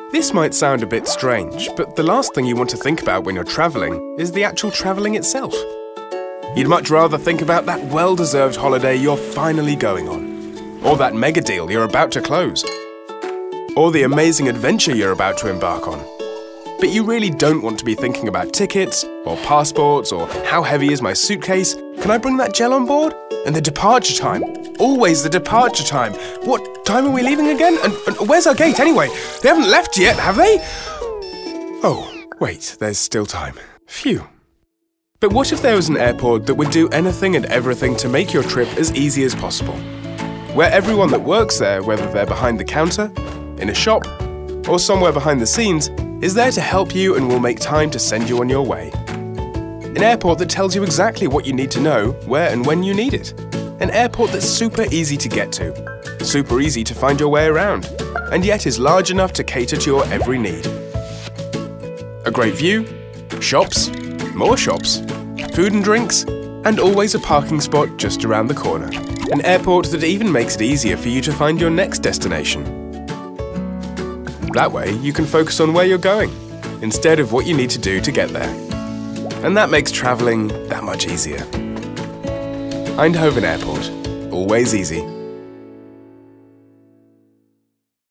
This might sound a bit strange, but the last thing you want to think about when you're travelling is the actual travelling itself. You'd much rather think about that well-deserved holiday you're finally going on, or that mega deal you're about to close, or the amazing adventure you're about to embark on. But you really don't want to be thinking about tickets, or passports, or how heavy is my suitcase? Can I bring that gel on board? And the departure time. Always the departure time. What time are we leaving again? And where's our gate anyway? They haven't left yet, have they? Oh, wait, there's still time. Phew. But what if there was an airport that would do anything and everything to make your trip as easy as possible? Where everyone that works there, whether they're behind the counter, in a shop, or somewhere behind the scenes, is there to help you and will make time to send you on your way. An airport that tells you exactly what you need to know, where and when you need it. An airport that's super easy to get to, super easy to find your way around, and yet is large enough to cater to your every need. A great view, shops, more shops, food and drinks, and always a parking spot just around the corner. An airport that even makes it easier for you to find your next destination. That way, you can focus on where you're going, instead of what you need to do to get there. And that makes travelling that much easier. Eindhoven Airport. Always easy.